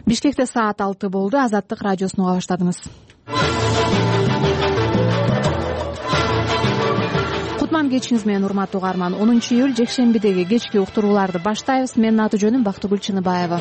Бишкекте саат 6 болду. Азаттык радиосун уга баштадыңыз. Кутман кечиңиз менен урматтуу угарман. 10-июль жекшембидеги кечки уктурууларды баштайбыз. Менин аты жөнүм Бактыгүл Чыныбаева.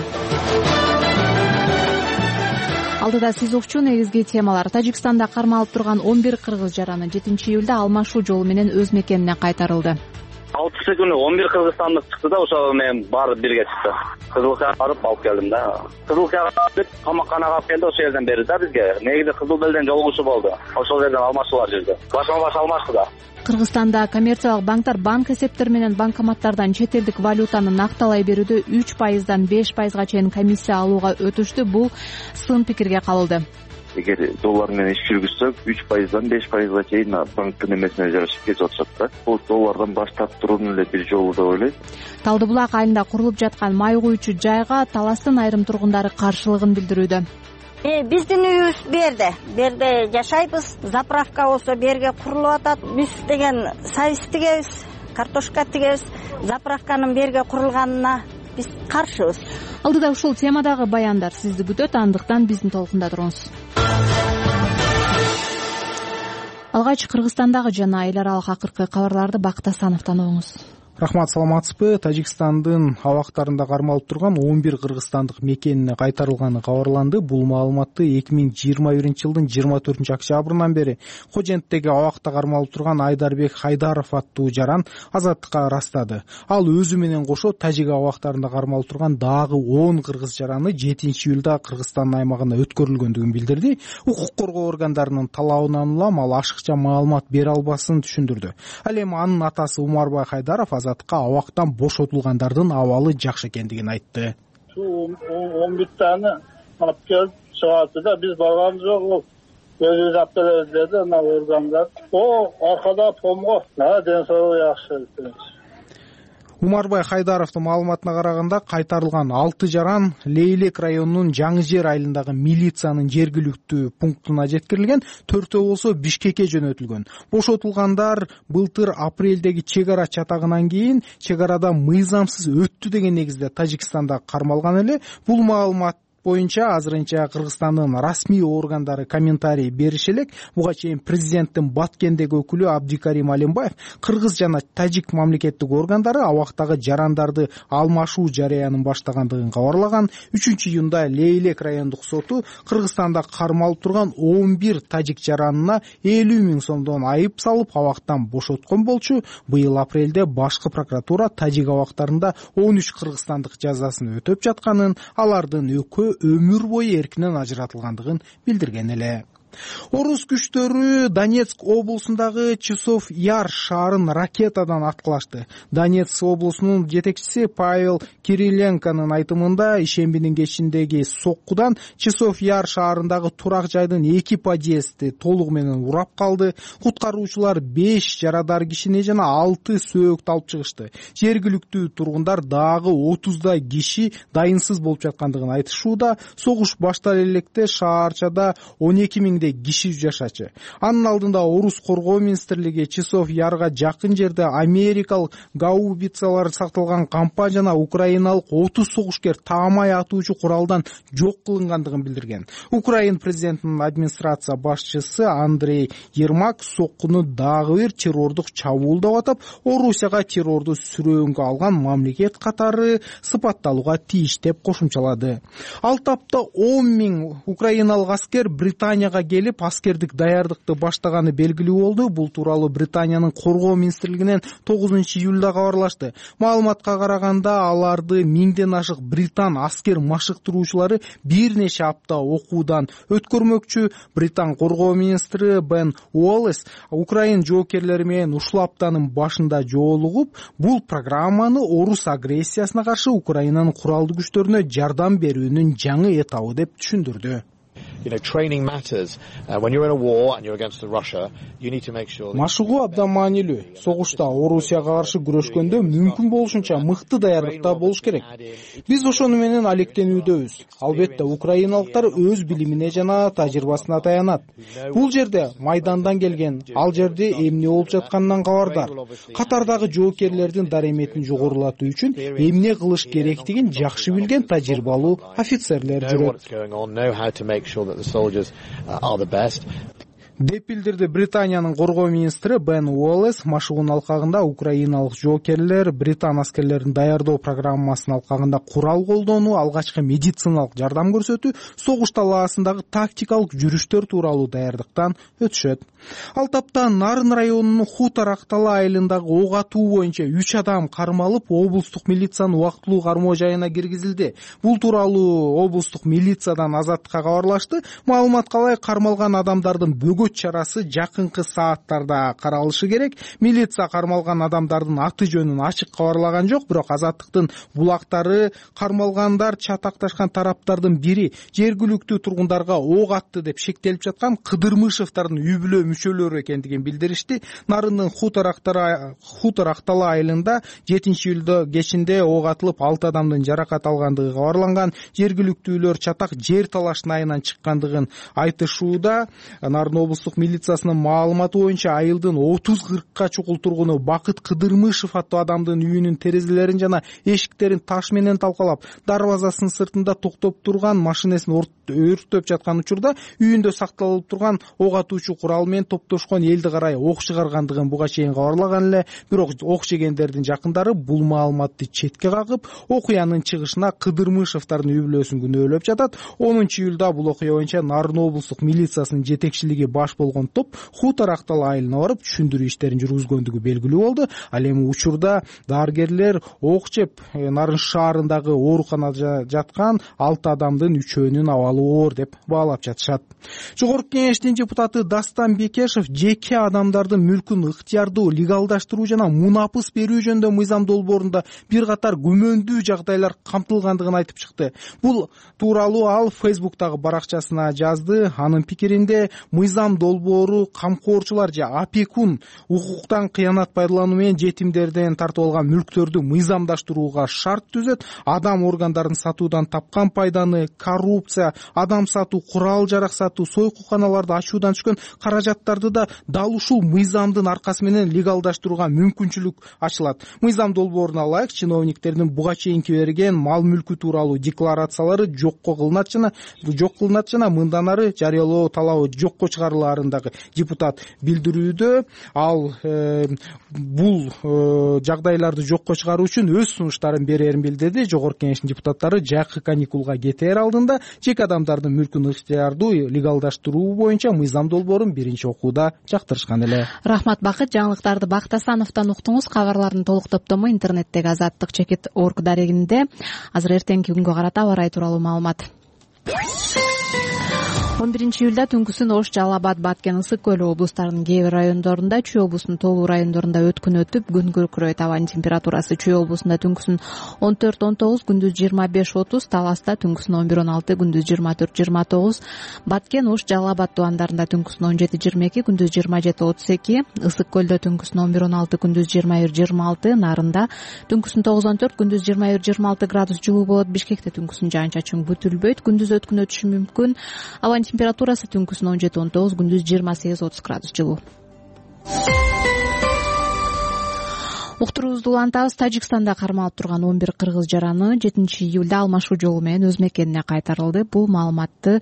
Алдыда сиз укчу негизги темалар. Тажикстанда кармалып турган 11 кыргыз жараны 7-июлда алмашуу жолу менен өз мекенине кайтарылды. 6 күнү 11 кыргызстандык чыкты да, ошол менен баары бирге чыкты. Кызылкага барып алып келдим да. Кызылкага деп камакканага алып келди, ошол жерден бери да бизге. Негизи Кызыл Белден жолугушуу болду. Ошол жерден алмашуулар жүрдү. Башма-баш алмашты да. Кыргызстанда коммерциялык банктар банк эсептери менен банкоматтардан чет элдик валютаны накталай берүүдө 3%дан 5%га чейин комиссия алууга өтүштү. Бул сын пикирге кабылды. Эгер доллар менен иш жүргүзсөк 3%дан 5%га чейин банктын эмесине жарашып кетип атышат да. Бул доллардан баш тартуунун эле бир жолу деп ойлойм. Талдыбулак айылында курулуп жаткан май куючу жайга таластын айрым тургундары каршылыгын билдирүүдө. Биздин үйүбүз берде жашайбыз. Заправка болсо берге курулуп атат. Биз деген сайыс тигебиз, картошка тигебиз. Заправканын берге курулганына биз каршыбыз. Алдыда ушул темадагы баяндар сизди күтөт, андыктан биздин толкунда туруңуз. Алгач Кыргызстандагы жана эл аралык акыркы кабарларды Бакыт Асановдон угуңуз. Рахмат, саламатсызбы? Тажикстандын абактарында кармалып турган 11 кыргызстандык мекенине кайтарылганы кабарланды. Бул маалыматты 2021-жылдын 24-октябрынан бери Коженттеги абакта кармалып турган Айдарбек Хайдаров аттуу жаран Азаттыкка ырастады. Ал өзү менен кошо тажик абактарында кармалып турган дагы 10 кыргыз жараны 7-июлда Кыргызстан аймагына өткөрүлгөндүгүн билдирди. Укук коргоо органдарынын талабынан улам ал ашыкча маалымат бере албасын түшүндүрдү. Ал эми анын атасы Умарбай Хайдаров Азаттыкка абактан бошотулгандардын абалы жакшы экендигин айтты. 11 таны алып келип чыгарды да, биз барганбыз жок. Өзүбүз алып келебиз деди ана органдар. Аркада помго, ден соолугу жакшы. Умарбай Хайдаровдун маалыматына караганда кайтарылган 6 жаран Лейлек районунун Жаңы Жер айылындагы милициянын жергиликтүү пунктуна жеткирилген, 4-өө болсо Бишкекке жөнөтүлгөн. Бошотулгандар былтыр апрелдеги чек ара чатагынан кийин чек арада мыйзамсыз өттү деген негизде Тажикстанда кармалган эле. Бул маалымат боюнча азырынча Кыргызстандын расмий органдары комментарий бериши элек. Буга чейин президенттин Баткендеги өкүлү Абдикарим Алимбаев кыргыз жана тажик мамлекеттик органдары абактагы жарандарды алмашуу жарыянын баштагандыгын кабарлаган. 3-июнда Лейлек райондук соту Кыргызстанда кармалып турган 11 тажик жаранына 50 000 сомдон айып салып абактан бошоткон болчу. Быйыл апрелде башкы прокуратура тажик абактарында 13 кыргызстандык жазасын өтөп жатканын, алардын өмүр бою эркинен ажыратылгандыгын билдирген эле. Орус күчтөрү Донецк облусундагы Часов Яр шаарын ракетадан аткылашты. Донецк облусунун жетекчиси Павел Кириленконун айтымында ишембинин кечиндеги соккудан Часов Яр шаарындагы турак жайдын 2 подъезди толугу менен урап калды. Куткаруучулар 5 жарадар кишини жана 6 сөөктү алып чыгышты. Жергиликтүү тургундар дагы 30 киши дайынсыз болуп жаткандыгын айтышууда. Согуш башталар электе шаарчада 12 000 киши жашачы. Анын алдында Орус коргоо министрлиги Часов Ярга жакын жерде америкалык гаубицалар сакталган кампа жана украиналык 30 согушкер таамай атуучу куралдан жок кылынгандыгын билдирген. Украин президентинин администрация башчысы Андрей Ермак соккуну дагы бир террордук чабуул деп атап, Орусияга террорду сүрөөнгө алган мамлекет катары сыпатталууга тийиш деп кошумчалады. Ал тапта 10 000 украиналык аскер Британияга келип аскердик даярдыкты баштаганы белгилүү болду. Бул тууралуу Британиянын коргоо министрлигинен 9-июлда кабарлашты. Маалыматка караганда аларды 1000ден ашык британ аскер машыктыруучулары бир нече апта окуудан өткөрмөкчү. Британ коргоо министри Бен Уоллес Украин жоокерлери менен ушул аптанын башында жолугуп, бул программаны Орус агрессиясына каршы Украинанын куралдуу күчтөрүнө жардам берүүнүн жаңы этабы деп түшүндүрдү. Машыгуу абдан маанилүү. Согушта Орусияга каршы күрөшкөндө мүмкүн болушунча мыкты даярдыкта болуш керек. Биз ошону менен алектенүүдөбүз. Албетте украиналыктар өз билимине жана тажрыйбасына таянат. Бул жерде майдандан келген, ал жерде эмне болуп жатканынан кабардар. Катардагы жоокерлердин дареметин жогорулатуу үчүн эмне кылыш керектигин жакшы билген тажрыйбалуу офицерлер жүрөт. Деп билдирди Британиянын коргоо министри Бен Уоллес. Машыгуунун алкагында украиналык жоокерлер Британ аскерлерин даярдоо программасынын алкагында курал колдонуу, алгачкы медициналык жардам көрсөтүү, согуш талаасындагы тактикалык жүрүштөр тууралуу даярдыктан өтүшөт. Ал тапта Нарын районунун Хутор Актала айылындагы ок атуу боюнча 3 адам кармалып, облустук милициянын убактылуу кармоо жайына киргизилди. Бул тууралуу облустук милициядан Азаттыкка кабарлашты. Маалыматка ылайык, кармалган адамдардын бөгөт чарасы жакынкы сааттарда каралышы керек. Милиция кармалган адамдардын аты жөнүн ачык кабарлаган жок, бирок Азаттыктын булактары кармалгандар чатакташкан тараптардын бири жергиликтүү тургундарга ок атты деп шектелип жаткан Кыдырмышевдардын үй бүлө мүчөлөрү экендигин билдиришти. Нарындын Хутор Актала айылында 7-июлда кечинде ок атылып 6 адамдын жаракат алгандыгы кабарланган. Жергиликтүүлөр чатак жер талаштын айынан чыккандыгын айтышууда. Нарын облустук милициясынын маалыматы боюнча айылдын 30-40ка чукул тургуну Бакыт Кыдырмышев аттуу адамдын үйүнүн терезелерин жана эшиктерин таш менен талкалап, дарбазасынын сыртында токтоп турган машинесин өрттөп жаткан учурда үйүндө сакталып турган ок атуучу курал менен топтошкон элди карай ок чыгаргандыгын буга чейин кабарлаган эле. Бирок ок жегендердин жакындары бул маалыматты четке кагып, окуянын чыгышына Кыдырмышевдардын үй бүлөсүн күнөөлөп жатат. 10-июлда бул окуя боюнча Нарын облустук милициясынын жетекчилиги баш болгон топ Хутор Актала айылына барып түшүндүрүү иштерин жүргүзгөндүгү белгилүү болду. Ал эми учурда дарыгерлер ок жеп Нарын шаарындагы ооруканада жаткан 6 адамдын 3-өөнүн абалы оор деп баалап жатышат. Жогорку кеңештин депутаты Дастан Бекешев жеке адамдардын мүлкүн ыктыярдуу легалдаштыруу жана мунапыс берүү жөнүндө мыйзам долбоорунда бир катар күмөндүү жагдайлар камтылгандыгын айтып чыкты. Бул тууралуу ал Facebook'тагы баракчасына жазды. Анын пикиринде мыйзам долбоору камкорчулар же опекун укуктан кыянат пайдалануу менен жетимдерден тартып алган мүлктөрдү мыйзамдаштырууга шарт түзөт. Адам органдарын сатуудан тапкан пайданы, коррупция, адам сатуу, курал жарак сатуу, сойкуканаларды ачуудан түшкөн каражаттарды да дал ушул мыйзамдын аркасы менен легалдаштырууга мүмкүнчүлүк ачылат. Мыйзам долбооруна ылайык чиновниктердин буга чейинки берген мал мүлкү тууралуу декларациялары жок кылынат жана мындан ары жарыялоо талабы жокко чыгарылаарындагы депутат билдирүүдө. Ал бул жагдайларды жокко чыгаруу үчүн өз сунуштарын берерин билдирди. Жогорку кеңештин депутаттары жакшы каникулга кетээр алдында жеке адамдардын мүлкүн ыктыярдуу легалдаштыруу боюнча мыйзам долбоорун биринчи окууда жактырышкан эле. Рахмат Бакыт. Жаңылыктарды Бакыт Асановдон уктуңуз. Кабарлардын толук топтому интернеттеги Азаттык.org дарегинде. Азыр эртеңки күнгө карата аба ырайы тууралуу маалымат. 11-июлда түнкүсүн Ош, Жалал Абад, Баткен, Ысык көл облустарынын кээ бир райондорунда, Чүй облусунун тоолуу райондорунда өткүн өтүп, күн күркүрөйт. Абанын температурасы Чүй облусунда түнкүсүн 14-19, күндүз 25-30, Таласта түнкүсүн 11-16, күндүз 24-29, Баткен, Ош, Жалал Абад тубандарында түнкүсүн 17-22, күндүз 27-32, Ысык көлдө түнкүсүн 11-16, күндүз 21-26, Нарында түнкүсүн 9-14, күндүз 21-26 градус жылуу болот. Бишкекте түнкүсүн жаан-чачын күтүлбөйт, күндүз өткүн өтүшү мүмкүн. Абанын температурасы түнкүсүн 17-19, күндүз 28-30 градус жылуу. Уктуруубузду улантабыз. Тажикстанда кармалып турган 11 кыргыз жараны 7-июлда алмашуу жолу менен өз мекенине кайтарылды. Бул маалыматты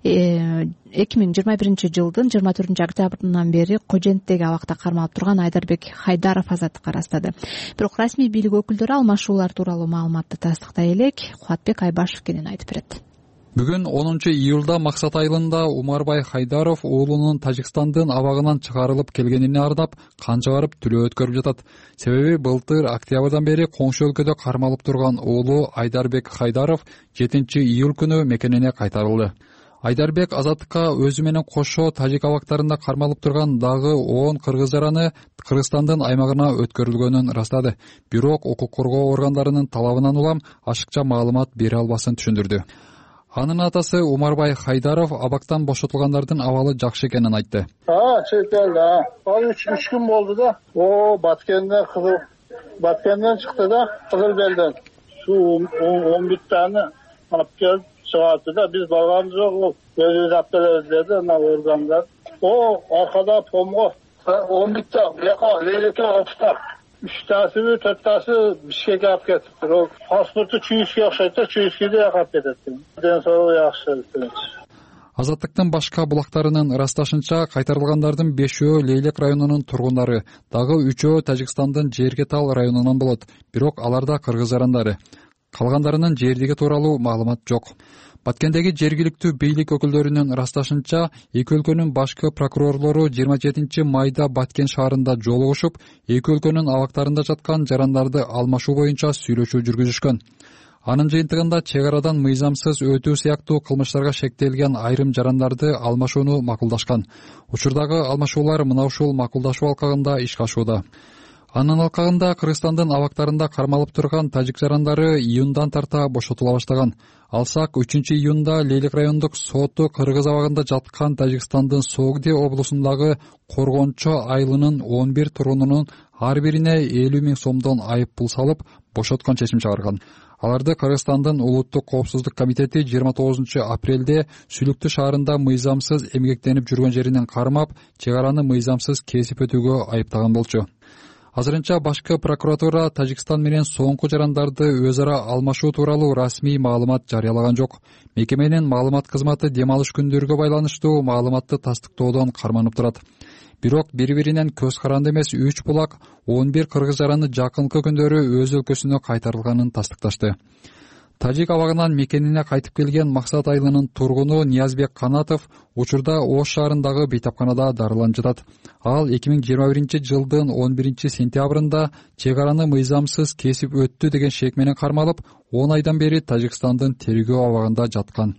2021 жылдын 24-октябрынан бери Коженттеги абакта кармалып турган Айдарбек Хайдаров Азаттыкка ырастады. Бирок расмий бийлик өкүлдөрү алмашуулар тууралуу маалыматты тастыктай элек. Кубатбек Айбашев кенен айтып берет. Бүгүн 10-июлда Максат айылында Умарбай Хайдаров уулунун Тажикстандын абагынан чыгарылып келгенине ардап кан чыгарып тилөө өткөрүп жатат. Себеби былтыр октябрдан бери коңшу өлкөдө кармалып турган уулу Айдарбек Хайдаров 7-июль күнү мекенине кайтарылды. Айдарбек Азаттыкка өзү менен кошо тажик абактарында кармалып турган дагы 10 кыргыз жараны Кыргызстандын аймагына өткөрүлгөнүн ырастады. Бирок укук коргоо органдарынын талабынан улам ашыкча маалымат бере албасын түшүндүрдү. Анын атасы Умарбай Хайдаров абактан бошотулгандардын абалы жакшы экенин айтты. Чет элде. Ал 3 күн болду да. Баткенден чыкты да, Кызыл Белден. Су 11 таны алып келип чыгарды да, биз барганбыз жок. Өзүбүз алып келебиз деди ана органдар. Аркада помго 11 та, бияка лейлеке алыптар. 3-тасы, 4-тасы Бишкекке алып кетиптир. Ол паспорту Чуйскиге окшойт да, Чуйскиде алып кетет. Ден соолугу жакшы. Азаттыктын башка булактарынын ырасташынча кайтарылгандардын 5-өө Лейлек районунун тургундары, дагы 3-өө Тажикстандын Жергетал районунан болот. Бирок аларда кыргыз жарандары. Калгандарынын жердиги тууралуу маалымат жок. Баткендеги жергиликтүү бийлик өкүлдөрүнүн ырасташынча, эки өлкөнүн башкы прокурорлору 27 майда Баткен шаарында жолугушуп, эки өлкөнүн абактарында жаткан жарандарды алмашуу боюнча сүйлөшүү жүргүзүшкөн. Анын жыйынтыгында чек арадан мыйзамсыз өтүү сыяктуу кылмыштарга шектелген айрым жарандарды алмашууну макулдашкан. Учурдагы алмашуулар мына ушул макулдашуу алкагында ишке ашууда. Анын алкагында Кыргызстандын абактарында кармалып турган тажик жарандары июндан тарта бошотула баштаган. Алсак 3-июнда Лейлек райондук соту Кыргыз абагында жаткан Тажикстандын Согди облусундагы Коргончо айылынын 11 тургунунун ар бирине 50 000 сомдон айып пул салып, бошоткон чечим чыгарган. Аларды Кыргызстандын Улуттук коопсуздук комитети 29 апрелде Сүлүктү шаарында мыйзамсыз эмгектенип жүргөн жеринен кармап, чек араны мыйзамсыз кесип өтүүгө айыптаган болчу. Азырынча башкы прокуратура Тажикстан менен соңку жарандарды өз ара алмашуу тууралуу расмий маалымат жарыялаган жок. Мекеменин маалымат кызматы дем алыш күндөргө байланыштуу маалыматты тастыктоодон карманып турат. Бирок бири-биринен көз каранды эмес 3 булак 11 кыргыз жараны жакынкы күндөрү өз өлкөсүнө кайтарылганын тастыкташты. Тажик абагынан мекенине кайтып келген Максат айылынын тургуну Ниязбек Канатов учурда Ош шаарындагы бейтапканада дарыланып жатат. Ал 2021 жылдын 11 сентябрында чек араны мыйзамсыз кесип өттү деген шек менен кармалып, 10 айдан бери Тажикстандын тергөө абагында жаткан.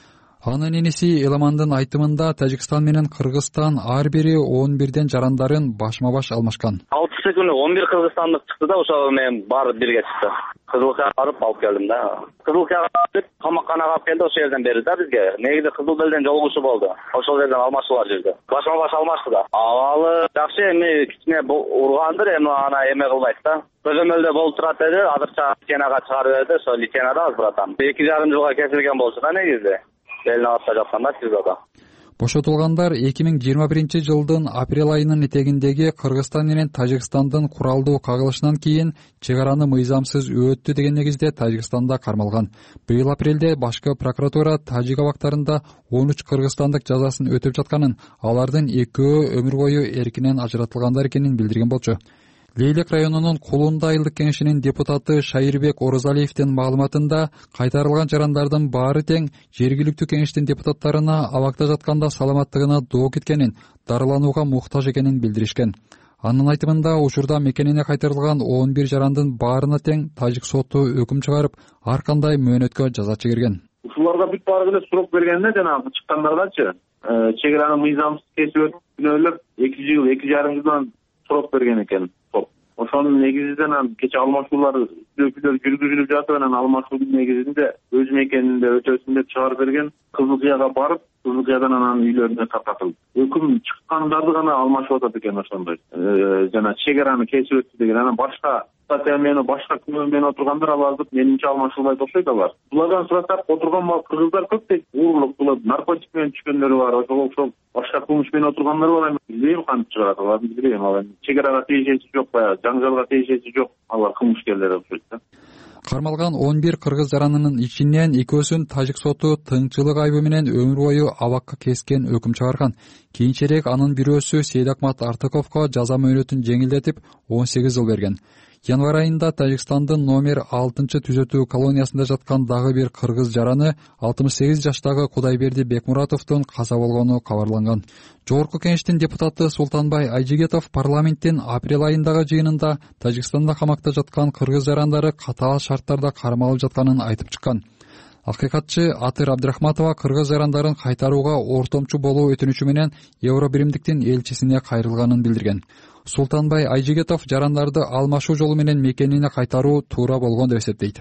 Анын иниси Эламандын айтымында Тажикстан менен Кыргызстан ар бири 11ден жарандарын башма-баш алмашкан. 6 күнү 11 кыргызстандык чыкты да, ошол менен баары бирге чыкты. Кызылкаяга барып алып келдим да. Кызылкаяга барып камакканага алып келди, ошол жерден берди да бизге. Негизи Кызыл Белден жолугушуу болду. Ошол жерден алмашуулар жүрдү. Башма-баш алмашты да. Абалы жакшы, эми кичине ургандыр, эми ана эме кылбайт да. Көзөмөлдө болуп турат деди, азырча личенага чыгарып берди, ошол личенада азбыратам. 2,5 жылга кесилген болчу да негизи. Белине атта жатканда тизода. Бошотулгандар 2021 жылдын апрель айынын этегиндеги Кыргызстан менен Тажикстандын куралдуу кагылышынан кийин чек араны мыйзамсыз өттү деген негизде Тажикстанда кармалган. Быйыл апрелде башкы прокуратура тажик абактарында 13 кыргызстандык жазасын өтөп жатканын, алардын 2-өө өмүр бою эркинен ажыратылгандар экенин билдирген болчу. Лейлек районунун Кулунда айылдык кеңешинин депутаты Шайырбек Орозалиевдин маалыматында кайтарылган жарандардын баары тең жергиликтүү кеңештин депутаттарына абакта жатканда саламаттыгына доо кеткенин, дарыланууга муктаж экенин билдиришкен. Анын айтымында учурда мекенине кайтарылган 11 жарандын баарына тең тажик соту өкүм чыгарып, ар кандай мөөнөткө жаза чегирген. Ушуларга бүт баары эле сурок бергенде жанагы чыккандардачы, чек араны мыйзамсыз кесип өтүп 2 жыл, 2,5 жылдан сурок берген экен. Ошонун негизинен кече алмашуулар жүргүзүлүп жатып, анан алмашуунун негизинде өз мекенинде өтөсүн деп чыгарып берген. Кызылкыяга барып, Кызылкыядан анан үйлөрүнө таркатылды. Өкүм чыккандарды гана алмашып атат экен ошондой. Жана чек араны кесип өттү деген. Анан башка статья менен башка күнөө менен отургандар аларды менимче алмашуулбайт окшойт алар. Булардан сураттап отурган кыргыздар көп дейт. Уурлук кылып, наркотик менен түшкөндөрү бар, ошол башка кылмыш менен отургандар бар. Билбейм кантип чыгарат аларды, билбейм. Ал чек арага тийишеси жок, баягы жаңжалга тийишеси жок. Алар кылмышкерлер окшойт да. Кармалган 11 кыргыз жаранынын ичинен 2-өсүн тажик соту тыңчылык айыбы менен өмүр бою абакка кескен өкүм чыгарган. Кийинчерээк анын бирөөсү Сейдакмат Артыковго жаза мөөнөтүн жеңилдетип 18 жыл берген. Январь айында Тажикстандын номер 6 түзөтүү колониясында жаткан дагы бир кыргыз жараны 68 жаштагы Кудайберди Бекмуратовдун каза болгону кабарланган. Жогорку кеңештин депутаты Султанбай Айжигетов парламенттин апрель айындагы жыйынында Тажикстанда камакта жаткан кыргыз жарандары катаал шарттарда кармалып жатканын айтып чыккан. Акыйкатчы Атыр Абдрахматова кыргыз жарандарын кайтарууга ортомчу болуу өтүнүчү менен Евробиримдиктин элчисине кайрылганын билдирген. Султанбай Айжигетов жарандарды алмашуу жолу менен мекенине кайтаруу туура болгон деп эсептейт.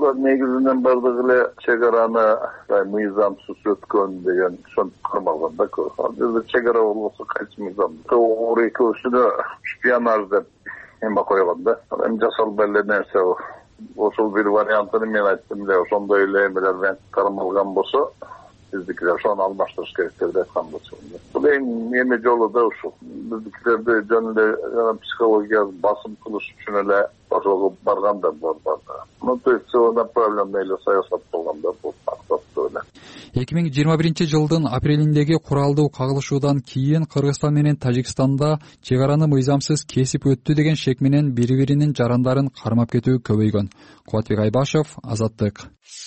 негизинен бардыгы эле чек араны мыйзамсыз өткөн деген ошентип кармалган да. Бизде чек ара болбосо кайсы мыйзам? Оор экөөсүнө шпионаж деп эме койгон да. Эми жасалбай эле нерсе ошол бир вариантын мен айттым эле, ошондой эле эмелер менен кармалган болсо биздикилер ошону алмаштырыш керек деп айткан болчу. Бул эң эме жолу да ушул. Биздикилерди жөн эле психологиялык басым кылыш үчүн эле ошого барганда бар. Ну, то есть направленно эле саясат болгон да, бул активдүү эле. 2021-жылдын апрелиндеги куралдуу кагылышуудан кийин Кыргызстан менен Тажикстанда чек араны мыйзамсыз кесип өттү деген шек менен бири-биринин жарандарын кармап кетүү көбөйгөн. Кубатбек Айбашев, Азаттык.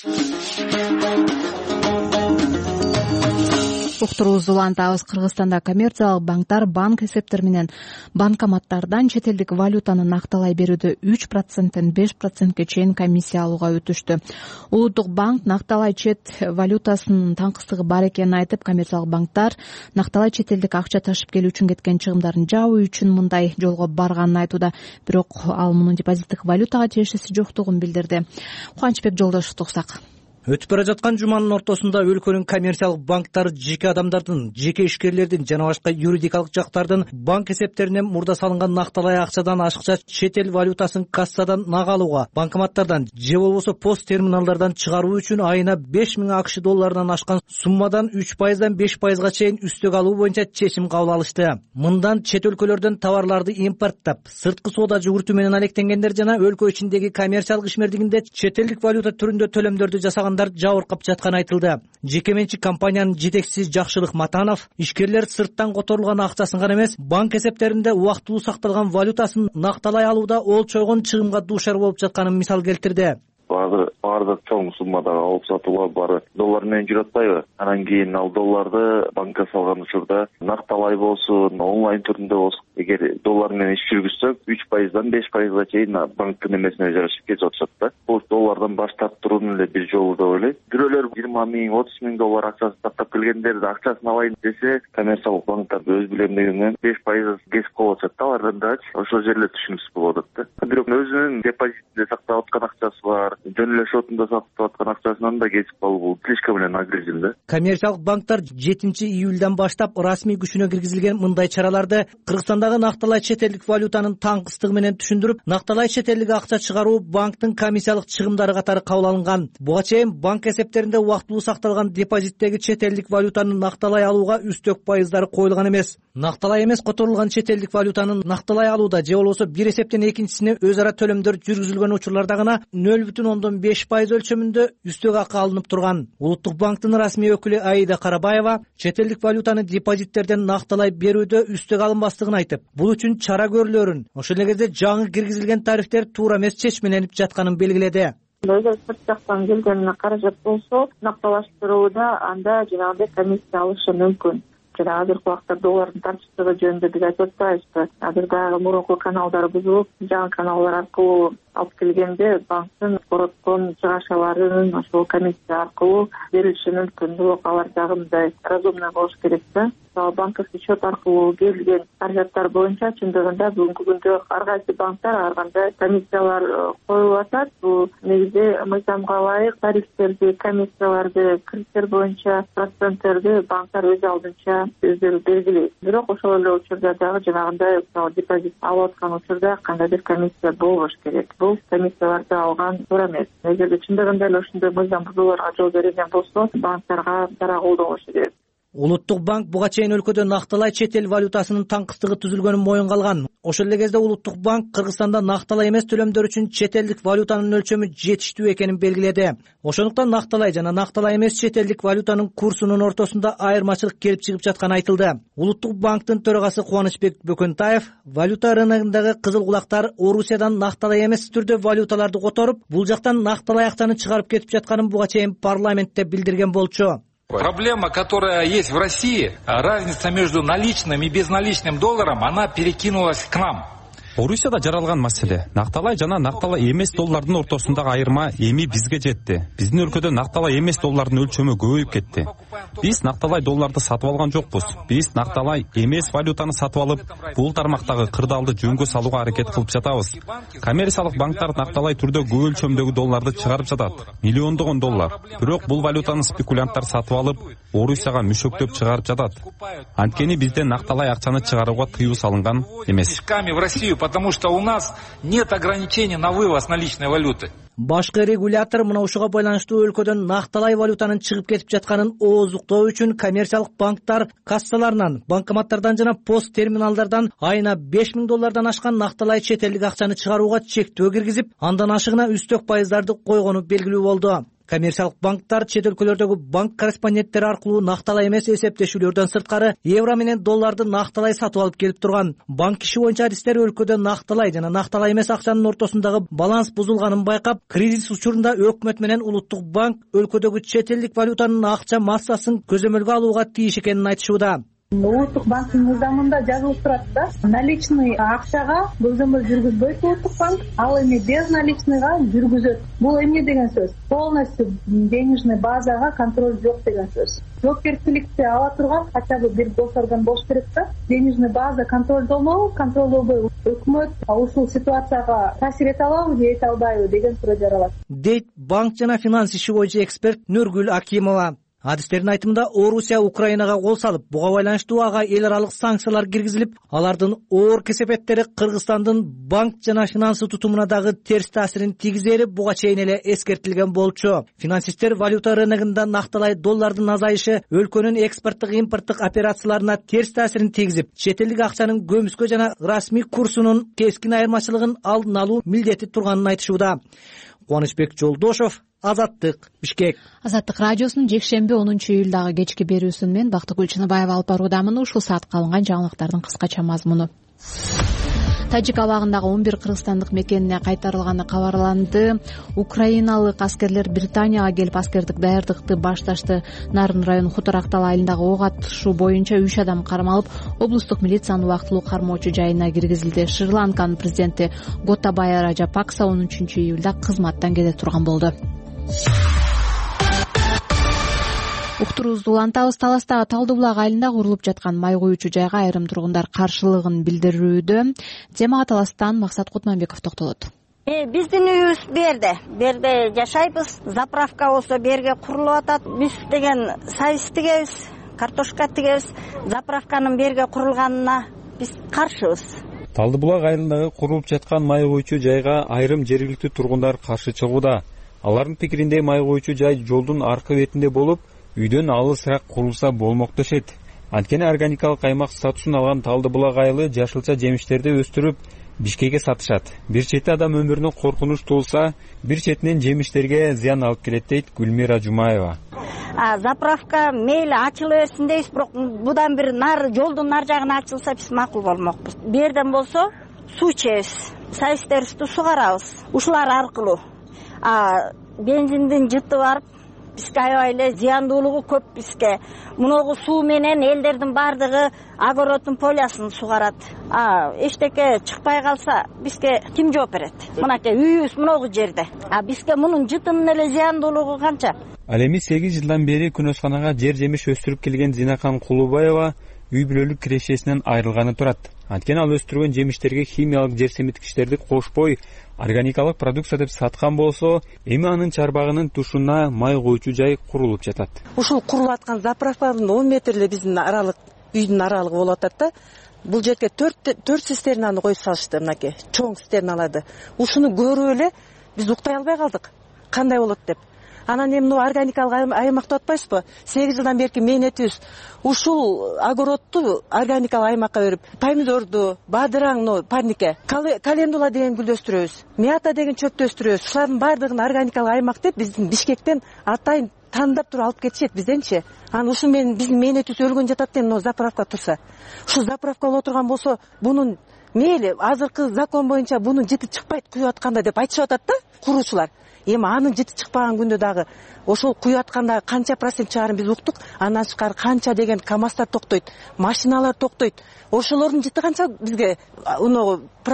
Уктуруубузду улантабыз. Кыргызстанда коммерциялык банктар банк эсептери менен банкоматтардан чет элдик валютаны накталай берүүдө 3%-тен 5%ке чейин комиссия алууга өтүштү. Улуттук банк накталай чет валютасынын таңкыстыгы бар экенин айтып, коммерциялык банктар накталай чет элдик акча ташып келүү үчүн кеткен чыгымдарын жабуу үчүн мындай жолго барганын айтууда. Бирок ал мунун депозиттик валютага тиешеси жоктугун билдирди. Кубанычбек Жолдошевду уктсак. Өтүп бара жаткан жуманын ортосунда өлкөнүн коммерциялык банктары жеке адамдардын, жеке ишкерлердин жана башка юридикалык жактардын банк эсептеринен мурда салынган накталай акчадан ашыкча чет эл валютасын кассадан нак алууга, банкоматтардан же болбосо пост терминалдардан чыгаруу үчүн айына 5000 АКШ долларынан ашкан суммадан 3%дан 5%га чейин үстөк алуу боюнча чечим кабыл алышты. Мындан чет өлкөлөрдөн товарларды импорттап, сырткы соода жүгүртүү менен алектенгендер жана өлкө ичиндеги коммерциялык ишмердигинде чет элдик валюта түрүндө төлөмдөрдү жасаган жабыркап жатканы айтылды. Жеке менчик компаниянын жетекчиси Жакшылык Матанов ишкерлер сырттан которулган акчасын гана эмес, банк эсептеринде убактылуу сакталган валютасын накталай алууда олчойгон чыгымга дуушар болуп жатканын мисал келтирди. Баардык чоң суммадагы алып сатуулар баары доллар менен жүрүп атпайбы? Анан кийин ал долларды банкка салган учурда накталай болсун, онлайн түрүндө болсун, эгер доллар менен иш жүргүзсөк 3%дан 5%га чейин банктын эмесине жарашып кетип атышат да. Бул доллардан баш тартуунун эле бир жолу деп ойлойм. Бирөөлөр 20 000, 30 000 доллар акчасын сактап келгендерди акчасын алайын десе, коммерциялык банктар өз билемдигинен 5% кесип коюп атышат да, алардан дагы ошол жерлер түшүнүксүз болуп атат да. Бирок өзүнүн депозитинде сактап аткан акчасы бар, жөн эле шотунда сактап аткан акчасынан да кесип калуу бул слишком эле нагрузил да. Коммерциялык банктар 7-июлдан баштап расмий күчүнө киргизилген мындай чараларды Кыргызстандагы накталай чет элдик валютанын таңкыстыгы менен түшүндүрүп, накталай чет элдик акча чыгаруу банктын комиссиялык чыгымдары катары кабыл алынган. Буга чейин банк эсептеринде убактылуу сакталган депозиттеги чет элдик валютаны накталай алууга үстөк пайыздары коюлган эмес. Накталай эмес которулган чет элдик валютаны накталай алууда же болбосо бир эсептен экинчисине өз ара төлөмдөр жүргүзүлгөн учурларда гана 0,5% өлчөмүндө үстөк акы алынып турган. Улуттук банктын расмий өкүлү Аида Карабаева чет элдик валютаны депозиттерден накталай берүүдө үстөк алынбастыгын айтып, бул үчүн чара көрүлөрүн, ошол эле кезде жаңы киргизилген тарифтер туура эмес чечмеленип жатканын белгиледи. Эгер сырт жактан келген каражат болсо, накталаштырууда анда жанагындай комиссия алышы мүмкүн. Азыркы убакта доллардын тартыштыгы жөнүндө биз айтып атпайбызбы? Азыр дагы мурунку каналдар бузулуп, жаңы каналдар аркылуу алып келгенде банктын короткон чыгашаларын ошол комиссия аркылуу берилиши мүмкүн. Бирок алар дагы мындай разумный болуш керек да. Банковский счет аркылуу келген каражаттар боюнча чындыгында бүгүнкү күндө ар кайсы банктар ар кандай комиссиялар коюп атат. Бул негизи мыйзамга ылайык тарифтерди, комиссияларды, кредиттер боюнча проценттерди банктар өз алдынча өздөрү белгилейт. Бирок ошол эле учурда дагы жанагындай депозит алып аткан учурда кандайдыр комиссия болбош керек. Бул комиссияларды алган туура эмес. Эгерде чындыгында эле ошондой мыйзам бузууларга жол берилген болсо, банктарга чара колдонушу керек. Улуттук банк буга чейин өлкөдө накталай чет эл валютасынын таңкыстыгы түзүлгөнүн моюнга алган. Ошол эле кезде Улуттук банк Кыргызстанда накталай эмес төлөмдөр үчүн чет элдик валютанын өлчөмү жетиштүү экенин белгиледи. Ошондуктан накталай жана накталай эмес чет элдик валютанын курсунун ортосунда айырмачылык келип чыгып жатканы айтылды. Улуттук банктын төрагасы Кубанычбек Бөкөнтаев валюта рыногундагы кызыл кулактар Орусиядан накталай эмес түрдө валюталарды которуп, бул жактан накталай акчаны чыгарып кетип жатканын буга чейин парламентте билдирген болчу. Проблема, которая есть в России, разница между наличным и безналичным долларом, она перекинулась к нам. Орусияда жаралган маселе накталай жана накталай эмес доллардын ортосундагы айырма эми бизге жетти. Биздин өлкөдө накталай эмес доллардын өлчөмү көбөйүп кетти. Биз накталай долларды сатып алган жокпуз. Биз накталай эмес валютаны сатып алып, бул тармактагы кырдаалды жөнгө салууга аракет кылып жатабыз. Коммерциялык банктар накталай түрдө көп өлчөмдөгү долларды чыгарып жатат. Миллиондогон доллар. Бирок бул валютаны спекулянттар сатып алып, Орусияга мүшөктөп чыгарып жатат. Анткени бизде накталай акчаны чыгарууга тыюу салынган эмес. В Россию, потому что у нас нет ограничений на вывоз наличной валюты. Башкы регулятор мына ушуга байланыштуу өлкөдөн накталай валютанын чыгып кетип жатканын ооздуктоо үчүн коммерциялык банктар кассаларынан, банкоматтардан жана пост терминалдардан айына $5000 ашкан накталай чет элдик акчаны чыгарууга чектөө киргизип, андан ашыгына үстөк пайыздарды койгону белгилүү болду. Коммерциялык банктар чет өлкөлөрдөгү банк корреспонденттери аркылуу накталай эмес эсептешүүлөрдөн сырткары евро менен долларды накталай сатып алып келип турган. Банк иши боюнча адистер өлкөдө накталай жана накталай эмес акчанын ортосундагы баланс бузулганын байкап, кризис учурунда өкмөт менен улуттук банк өлкөдөгү чет элдик валютанын акча массасын көзөмөлгө алууга тийиш экенин айтышууда. Улуттук банктын мыйзамында жазылып турат да, наличный акчага көзөмөл жүргүзбөйт улуттук банк, ал эми безналичныйга жүргүзөт. Бул эмне деген сөз? Полностью денежный базага контроль жок деген сөз. Жоопкерчиликти ала турган хотя бы бир госорган болуш керек да. Денежный база контролдобой өкмөт ушул ситуацияга таасир эте алабы же эте албайбы деген суроо жаралат. Дейт банк жана финанс иши боюнча эксперт Нургүл Акимова. Адистердин айтымында Орусия Украинага кол салып, буга байланыштуу ага эл аралык санкциялар киргизилип, алардын оор кесепеттери Кыргызстандын банк жана финансы тутумуна дагы терс таасирин тийгизери буга чейин эле эскертилген болчу. Финансисттер валюта рыногунда накталай доллардын азайышы өлкөнүн экспорттук импорттук операцияларына терс таасирин тийгизип, чет элдик акчанын көмүскө жана расмий курсунун кескин айырмачылыгын алдын алуу милдети турганын айтышууда. Кубанычбек Жолдошов, Азаттык, Бишкек. Азаттык радиосунун жекшемби 10-июлдагы кечки берүүсүн мен Бактыгүл Чыныбаева алып баруудамын. Ушул саатка алынган жаңылыктардын кыскача мазмуну. Тажик абагындагы 11 кыргызстандык мекенине кайтарылганы кабарланды. Украиналык аскерлер Британияга келип аскердик даярдыкты башташты. Нарын району Хуторактал айылындагы ок атышуу боюнча 3 адам кармалып, облустук милициянын убактылуу кармоочу жайына киргизилди. Шри-Ланканын президенти Готабая Раджапакса 13-июлда кызматтан кете турган болду. Уктуруубузду улантабыз. Таластагы Талды булак айылында курулуп жаткан май куючу жайга айрым тургундар каршылыгын билдирүүдө. Темага Таластан Максат Кутманбеков токтолот. Биздин үйүбүз берде жашайбыз. Заправка болсо берге курулуп атат. Биз деген сайыс тигебиз, картошка тигебиз. Заправканын берге курулганына биз каршыбыз. Талды булак айылындагы курулуп жаткан май куючу жайга айрым жергиликтүү тургундар каршы чыгууда. Алардын пикиринде май куючу жай жолдун аркы бетинде болуп, үйдөн алысыраак курулса болмок дешет. Анткени органикалык аймак статусун алган Талды булак айылы жашылча жемиштерди өстүрүп, Бишкекке сатышат. Бир чети адам өмүрүнө коркунуч туулса, бир четинен жемиштерге зыян алып келет дейт Гүлмира Жумаева. Заправка мейли ачыла берсин дейбиз, бирок будан бир жолдун нар жагына ачылса биз макул болмокпуз. Берден болсо суу ичебиз, сайыстерибизди сугарабыз. Ушулар аркылуу бензиндин жыты барып, бизге аябай эле зыяндуулугу көп. Бизге муногу суу менен элдердин баардыгы огороддун полясын сугарат. Эчтеке чыкпай калса, бизге ким жооп берет? Мынакей үйүбүз муногу жерде. Бизге мунун жытынын эле зыяндуулугу канча? Ал эми 8 жылдан бери күнөшканага жер жемиш өстүрүп келген Зинакан Кулубаева үй бүлөлүк кирешесинен айрылганы турат. Анткени ал өстүргөн жемиштерге химиялык жер семиткичтерди кошпой, органикалык продукция деп саткан болсо, эми анын чарбагынын тушуна май куючу жай курулуп жатат. Ушул курулуп аткан заправканын 10 метрле биздин үйдүн аралыгы болуп атат да. Бул жерге 4 цистернаны коюп салышты, мынакей чоң цистерналарды. Ушуну көрүп эле биз уктай албай калдык. Кандай болот деп. Анан эми органикалык аймак деп атпайсызбы? 8 жылдан берки мээнетибиз ушул огородду органикалык аймакка берип, помидорду, бадыраң, парнике, календула деген гүлдү өстүрөбүз, мята деген чөптү өстүрөбүз. Ушулардын баардыгын органикалык аймак деп биздин Бишкектен атайын тандап туруп алып кетишет бизденчи. Анан ушу биздин мээнетибиз өлгөн жатат эми заправка турса. Ушу заправка боло турган болсо, бунун мейли азыркы закон боюнча бунун жыты чыкпайт куюп атканда деп айтышып атат да куруучулар. Эми анын жыты чыкпаган күндө дагы ошол куюп атканда канча процент чыгарын биз уктук. Андан тышкары канча деген КАМАЗдар токтойт, машиналар токтойт. Ошолордун жыты канча бизге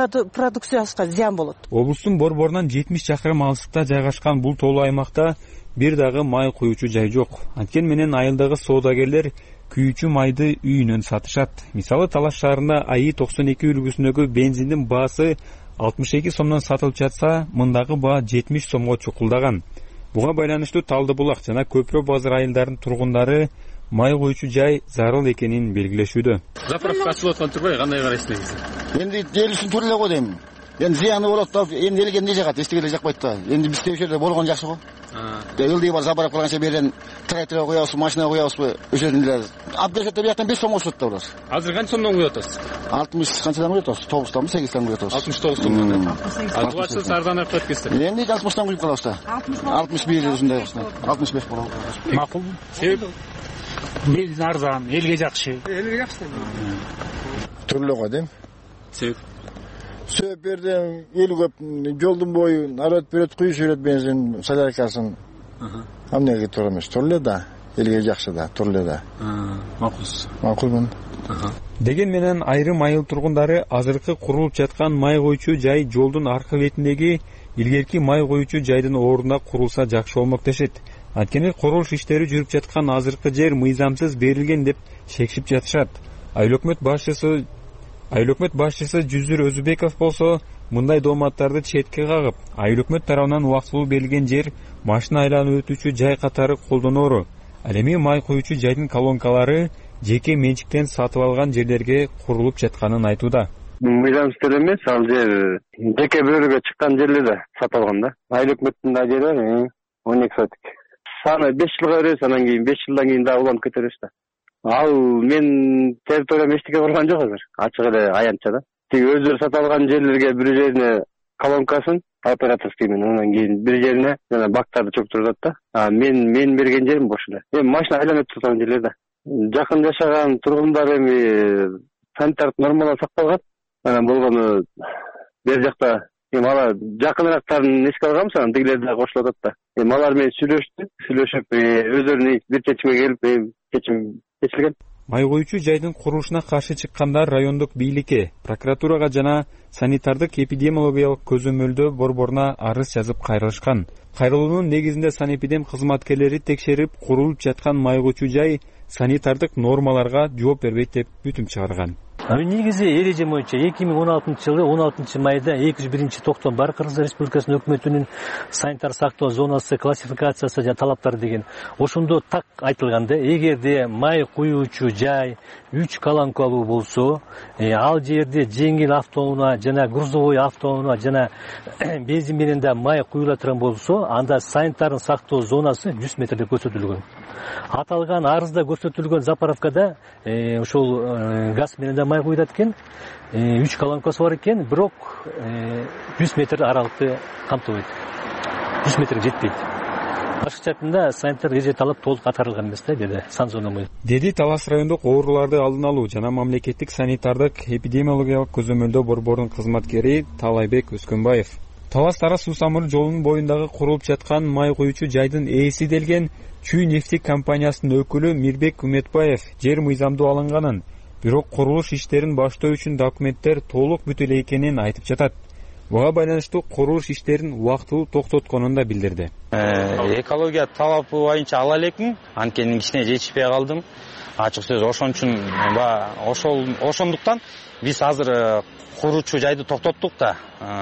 продукцияга зыян болот. Облустун борборунан 70 чакырым алыстыкта жайгашкан бул тоолуу аймакта бир дагы май куючу жай жок. Анткени менен айылдагы соодагерлер күйүүчү майды үйүнөн сатышат. Мисалы Талаш шаарында АИ 92 үлгүсүндөгү бензиндин баасы 62 сомдон сатылып жатса, мындагы баа 70 сомго чукулдаган. Буга байланыштуу Талды булак жана Көпүрө базар айылдарынын тургундары май куючу жай зарыл экенин белгилешүүдө. Заправка ачылып аткан турбайбы, кандай карайсыз? Энди делишин тура эле го дейм. Энди зыяны болот да, энди элге эмне жагат, эстегеле жакпайт да. Энди биз тиешеде болгон жакшы го. Ылдый бар заправка кылганча берден трактор коябыз, машина коябызбы, өшөдөн эле. Абдешетте бияктан 5 сом болот да булар. Азыр канча сомдон куюп атасыз? 60 канчадан куюп атабыз? 9танбы, 8тан куюп атабыз. 69 сомдон. Албачы сарданап кеткенсиз. Энди 60тан куюп калабыз да. 61 ушундай болсун. 65 болот. Макул. Себеп бензин арзан, элге жакшы. Элге жакшы. Түрлүү го дейм. Себеп Сөп берден эл көп, жолдун бою народ берет, куюш берет бензин соляркасын. Амнеге туура эмес, турле да, элге жакшы да, турле да. Макулсуз. Макулмун. Деген менен айрым айыл тургундары азыркы курулуп жаткан май коючу жай жолдун аркы бетиндеги илгерки май коючу жайдын ордуна курулса жакшы болмок дешет. Анткени курулуш иштери жүрүп жаткан азыркы жер мыйзамсыз берилген деп шекшип жатышат. Айыл өкмөт башчысы Жүзүр Өзүбеков болсо мындай дооматтарды четке кагып, айыл өкмөт тарабынан убактылуу берилген жер машина айланып өтүүчү жай катары колдоноору. Ал эми май коючу жайдын колонкалары жеке менчиктен сатып алган жерлерге курулуп жатканын айтууда. Мыйзамсыз эмес, ал жер жеке бөлүгө чыккан жерлерде сатып алган да. Айыл өкмөттүн да жери 12 сотик. Саны 5 жылга беребиз, анан кийин 5 жылдан кийин да уланып кетебиз да. Ал мен территориям эчтеке курган жок азыр. Ачык эле аянтча да. Тиги өздөрү сатып алган жерлерге бир жерине колонкасын оператор деймин, анан кийин бир жерине жана бактарды чөктүрүп атат да. Мен берген жерим бош эле. Эми машина айланып турган жерлерде. Жакын жашаган тургундар эми санитардык нормалар сакталган. Анан болгону бер жакта эми ала жакыныраактарын эске алганбыз, анан тигилер да кошулуп атат да. Эми алар менен сүйлөшүп өздөрүнүн бир чечимге келип чечим чечилген. Май коючу жайдын курулушуна каршы чыккандар райондук бийликке, прокуратурага жана санитардык эпидемиологиялык көзөмөлдөө борборуна арыз жазып кайрылышкан. Кайрылуунун негизинде санэпидем кызматкерлери текшерип, курулуп жаткан май коючу жай санитардык нормаларга жооп бербейт деп бүтүм чыгарган. Негизи эреже боюнча 2016 жылы 16 майда 201 токтом бар Кыргыз Республикасынын өкмөтүнүн санитар сактоо зонасы классификациясы жана талаптары деген ошондо так айтылганда, эгерде май куюучу жай 3 колонкалуу болсо, ал жерде жеңил автоунаа жана грузовой автоунаа жана бензин менен да май куюла турган болсо, анда санитардын сактоо зонасы 100 метрде көрсөтүлгөн. Аталган арызда көрсөтүлгөн заправкада ошол газ менен да май куюлат экен, 3 колонкасы бар экен, бирок 100 метр аралыкты камтыбайт. 100 метрге жетпейт. Башкача айтканда санитар эже талап толук атарылган эмес да, деди Санзономой. Деди Талас райондук ооруларды алдын алуу жана мамлекеттик санитардык эпидемиологиялык көзөмөлдөө борборунун кызматкери Талайбек Өскөнбаев. Талас Тарас суу самыр жолунун боюндагы курулуп жаткан май коючу жайдын ээси делген Чүй нефтик компаниясынын өкүлү Мирбек Үмөтбаев жер мыйзамдуу алынганын, бирок курулуш иштерин баштоо үчүн документтер толук бүтө эле экенин айтып жатат. Буга байланыштуу курулуш иштерин убактылуу токтотконун да билдирди. Экология талапы боюнча ала элекмин, анткени кичине жетишпей калдым. Ачык сөз ошон үчүн ошондуктан биз азыр куруучу жайды токтоттук да.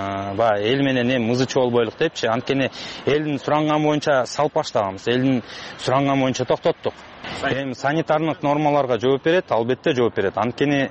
Эл менен эми мызычы болбойлук депчи. Анткени элдин суранганы боюнча салып баштаганбыз. Элдин суранганы боюнча токтоттук. Эми санитардык нормаларга жооп берет, албетте жооп берет. Анткени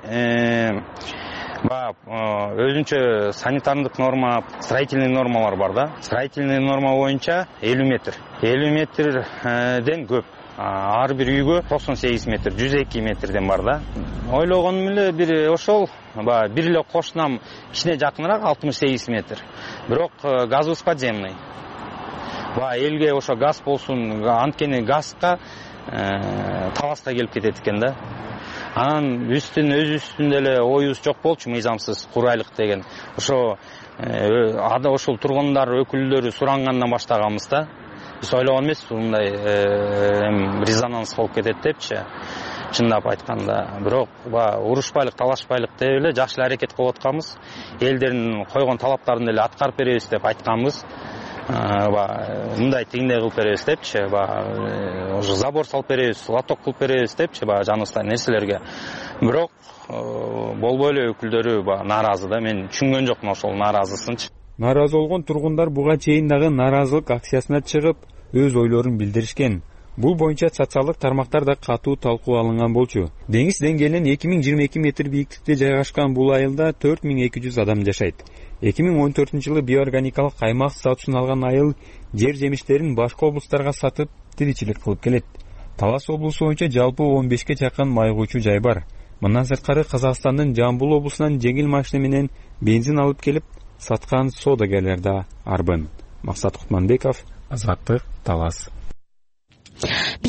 өзүнчө санитардык норма, строительный нормалар бар да. Строительный норма боюнча 50 метр. 50 метрден көп. Ар бир үйгө 98 метр, 102 метрден бар да. Ойлогонум эле бир ошол, бир эле кошунам кичине жакыныраак 68 метр. Бирок газыбыз подземный. Элге ошо газ болсун, анткени газга Таласка келип кетет экен да. Анан өз үстүндө эле оюбуз жок болчу, мыйзамсыз курайлык деген. Ошо ошол тургундар өкүлдөрү сурангандан баштаганбыз да. Биз ойлогон эмес, мындай резонанс болуп кетет депчи. Чындап айтканда, бирок урушпайлык, талашпайлык деп эле жакшы эле аракет кылып атканбыз. Элдердин койгон талаптарын эле аткарып беребиз деп айтканбыз. мындай тигиндей кылып беребиз депчи, уже забор салып беребиз, лоток кылып беребиз депчи, жаныбыздай нерселерге. Бирок болбой эле өкүлдөрү нааразы да. Мен түшүнгөн жокмун ошол нааразысынчы. Нааразы болгон тургундар буга чейин дагы нааразылык акциясына чыгып, өз ойлорун билдиришкен. Бул боюнча социалдык тармактарда катуу талкуу алынган болчу. Деңиз деңгээлинен 2022 метр бийиктикте жайгашкан бул айылда 4200 адам жашайт. 2014-жылы биоорганикалык аймак статусун алган айыл жер жемиштерин башка облустарга сатып, тиричилик кылып келет. Талас облусу боюнча жалпы 15ке жакын май куючу жай бар. Мындан сырткары Казакстандын Жамбыл облусунан жеңил машина менен бензин алып келип саткан соодагерлер да арбын. Максат Кутманбеков, Азаттык, Талас.